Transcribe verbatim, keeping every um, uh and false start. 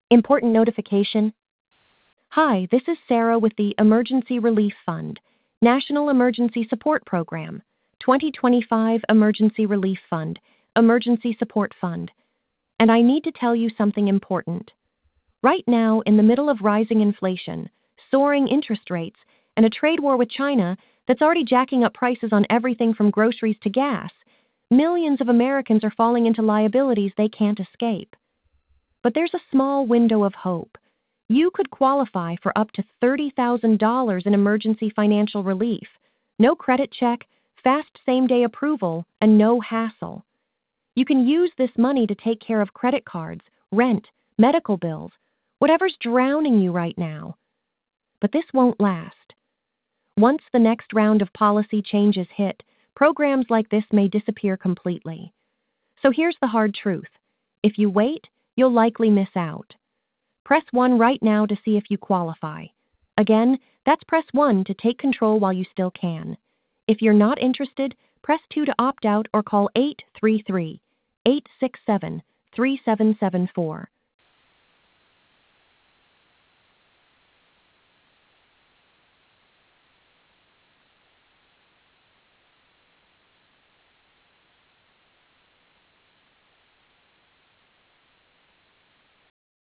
Important notification. Hi, this is Sarah with the Emergency Relief Fund, National Emergency Support Program, twenty twenty-five Emergency Relief Fund, Emergency Support Fund. And I need to tell you something important. Right now, in the middle of rising inflation, soaring interest rates, and a trade war with China that's already jacking up prices on everything from groceries to gas, millions of Americans are falling into liabilities they can't escape. But there's a small window of hope. You could qualify for up to thirty thousand dollars in emergency financial relief. No credit check, fast same-day approval, and no hassle. You can use this money to take care of credit cards, rent, medical bills, whatever's drowning you right now. But this won't last. Once the next round of policy changes hit, programs like this may disappear completely. So here's the hard truth. If you wait, you'll likely miss out. Press one right now to see if you qualify. Again, that's press one to take control while you still can. If you're not interested, press two to opt out or call eight three three, eight six seven, three seven seven four.